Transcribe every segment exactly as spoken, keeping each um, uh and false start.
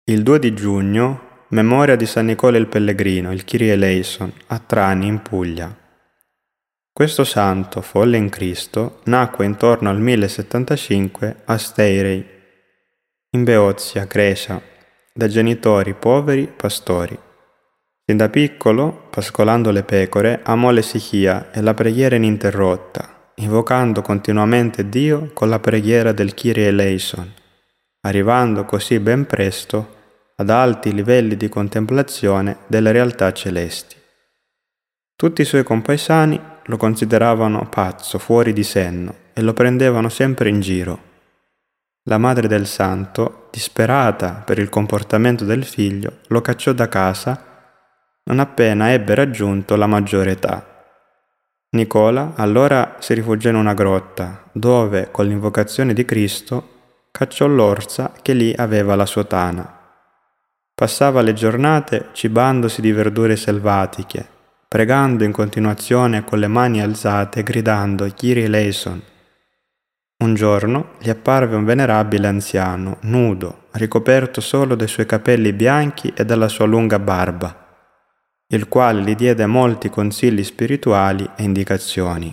Il due di giugno, memoria di San Nicola il Pellegrino, il Kyrie eleison, a Trani, in Puglia. Questo santo, folle in Cristo, nacque intorno al millesettantacinque a Steirei, in Beozia, Grecia, da genitori poveri pastori. Sin da piccolo, pascolando le pecore, amò l'esichia e la preghiera ininterrotta, invocando continuamente Dio con la preghiera del Kyrie eleison, arrivando così ben presto ad alti livelli di contemplazione delle realtà celesti. Tutti i suoi compaesani lo consideravano pazzo, fuori di senno, e lo prendevano sempre in giro. La madre del santo, disperata per il comportamento del figlio, lo cacciò da casa non appena ebbe raggiunto la maggiore età. Nicola allora si rifugiò in una grotta, dove, con l'invocazione di Cristo, cacciò l'orsa che lì aveva la sua tana. Passava le giornate cibandosi di verdure selvatiche, pregando in continuazione con le mani alzate, gridando Kyrie eleison. Un giorno gli apparve un venerabile anziano, nudo, ricoperto solo dai suoi capelli bianchi e dalla sua lunga barba, il quale gli diede molti consigli spirituali e indicazioni.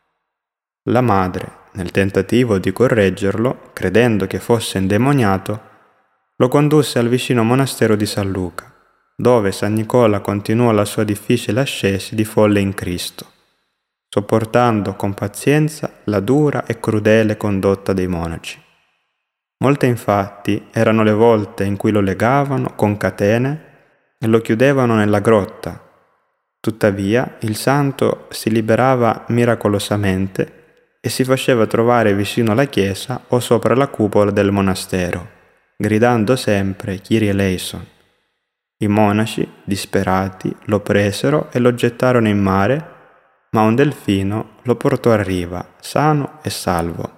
La madre, nel tentativo di correggerlo, credendo che fosse indemoniato, lo condusse al vicino monastero di San Luca, dove San Nicola continuò la sua difficile ascesi di folle in Cristo, sopportando con pazienza la dura e crudele condotta dei monaci. Molte infatti erano le volte in cui lo legavano con catene e lo chiudevano nella grotta. Tuttavia il santo si liberava miracolosamente e si faceva trovare vicino alla chiesa o sopra la cupola del monastero, gridando sempre Kyrie eleison. I monaci, disperati, lo presero e lo gettarono in mare, ma un delfino lo portò a riva, sano e salvo.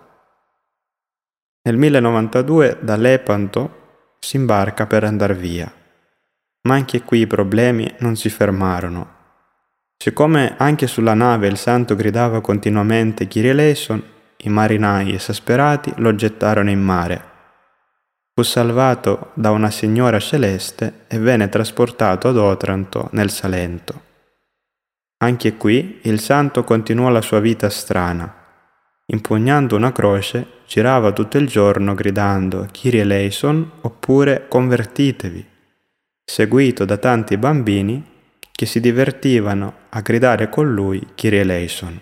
Nel millenovantadue da Lepanto si imbarca per andar via, ma anche qui i problemi non si fermarono. Siccome anche sulla nave il santo gridava continuamente Kyrie eleison, i marinai esasperati lo gettarono in mare. Fu salvato da una signora celeste e venne trasportato ad Otranto, nel Salento. Anche qui il santo continuò la sua vita strana. Impugnando una croce, girava tutto il giorno gridando Kyrie eleison oppure convertitevi, seguito da tanti bambini che si divertivano a gridare con lui Kyrie eleison.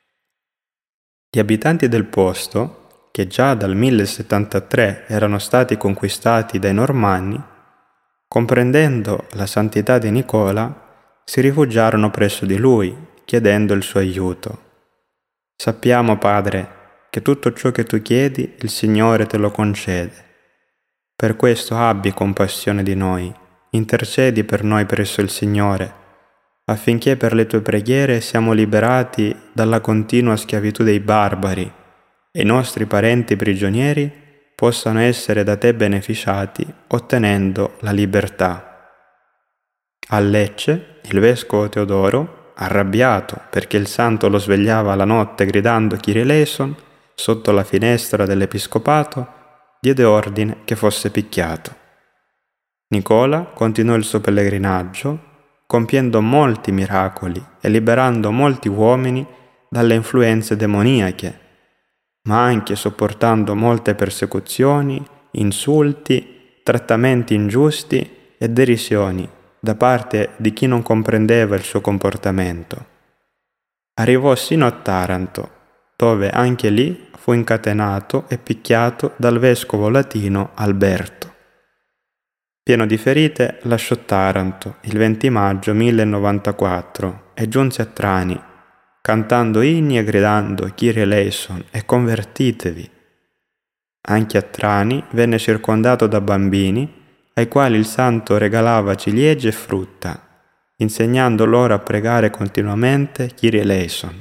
Gli abitanti del posto, che già dal millesettantatré erano stati conquistati dai Normanni, comprendendo la santità di Nicola, si rifugiarono presso di lui, chiedendo il suo aiuto. Sappiamo, Padre, che tutto ciò che tu chiedi il Signore te lo concede. Per questo abbi compassione di noi, intercedi per noi presso il Signore, affinché per le tue preghiere siamo liberati dalla continua schiavitù dei barbari e i nostri parenti prigionieri possano essere da te beneficiati ottenendo la libertà. A Lecce, il vescovo Teodoro, arrabbiato perché il santo lo svegliava la notte gridando Kyrie eleison sotto la finestra dell'episcopato, diede ordine che fosse picchiato. Nicola continuò il suo pellegrinaggio, compiendo molti miracoli e liberando molti uomini dalle influenze demoniache, ma anche sopportando molte persecuzioni, insulti, trattamenti ingiusti e derisioni da parte di chi non comprendeva il suo comportamento. Arrivò sino a Taranto, dove anche lì fu incatenato e picchiato dal vescovo latino Alberto. Pieno di ferite, lasciò Taranto il venti maggio millenovantquattro e giunse a Trani, cantando inni e gridando Kyrie eleison e convertitevi. Anche a Trani venne circondato da bambini ai quali il santo regalava ciliegie e frutta, insegnando loro a pregare continuamente Kyrie eleison.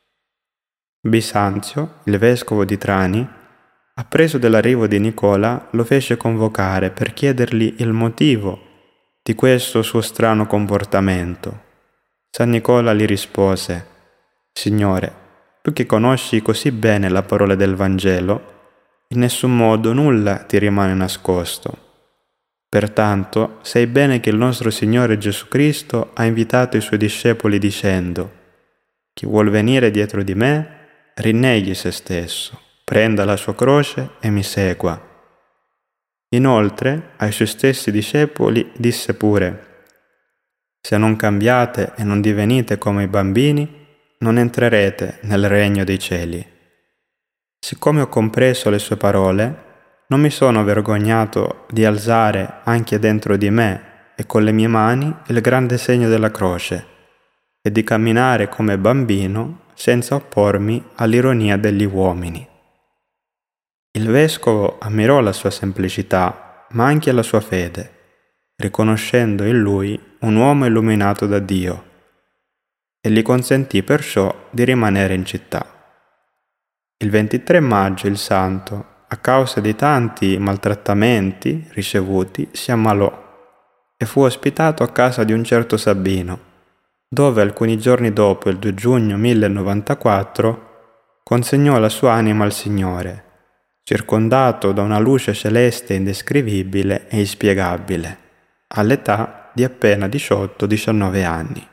Bisanzio, il vescovo di Trani, appreso dell'arrivo di Nicola, lo fece convocare per chiedergli il motivo di questo suo strano comportamento. San Nicola gli rispose: Signore, tu che conosci così bene la parola del Vangelo, in nessun modo nulla ti rimane nascosto. Pertanto, sai bene che il nostro Signore Gesù Cristo ha invitato i Suoi discepoli dicendo: «Chi vuol venire dietro di me, rinneghi se stesso, prenda la sua croce e mi segua». Inoltre, ai Suoi stessi discepoli disse pure: «Se non cambiate e non divenite come i bambini, non entrerete nel regno dei cieli». Siccome ho compreso le sue parole, non mi sono vergognato di alzare anche dentro di me e con le mie mani il grande segno della croce e di camminare come bambino senza oppormi all'ironia degli uomini. Il vescovo ammirò la sua semplicità, ma anche la sua fede, riconoscendo in lui un uomo illuminato da Dio, e gli consentì perciò di rimanere in città. Il ventitré maggio il santo, a causa di tanti maltrattamenti ricevuti, si ammalò e fu ospitato a casa di un certo Sabino, dove alcuni giorni dopo, il due giugno millenovanta-quattro, consegnò la sua anima al Signore, circondato da una luce celeste indescrivibile e inspiegabile, all'età di appena diciotto diciannove anni.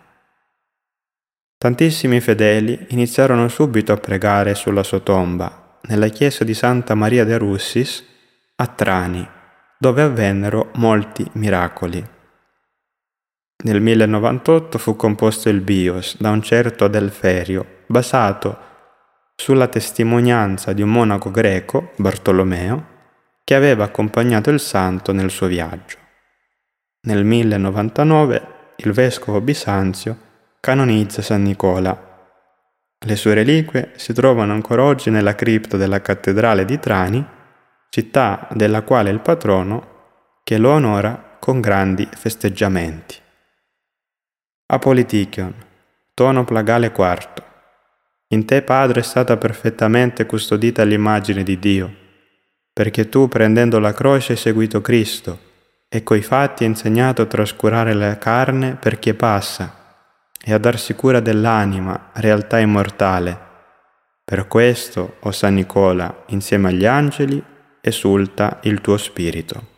Tantissimi fedeli iniziarono subito a pregare sulla sua tomba, nella chiesa di Santa Maria de Russis a Trani, dove avvennero molti miracoli. Nel millenovantotto fu composto il Bios da un certo Adelferio, basato sulla testimonianza di un monaco greco, Bartolomeo, che aveva accompagnato il santo nel suo viaggio. Nel millenovanttanove il vescovo Bisanzio canonizza San Nicola. Le sue reliquie si trovano ancora oggi nella cripta della cattedrale di Trani, città della quale è il patrono, che lo onora con grandi festeggiamenti. Apolitichion, tono plagale quarto. In te, Padre, è stata perfettamente custodita l'immagine di Dio, perché tu, prendendo la croce, hai seguito Cristo e coi fatti hai insegnato a trascurare la carne per chi passa e a darsi cura dell'anima, realtà immortale. Per questo, o San Nicola, insieme agli angeli, esulta il tuo spirito.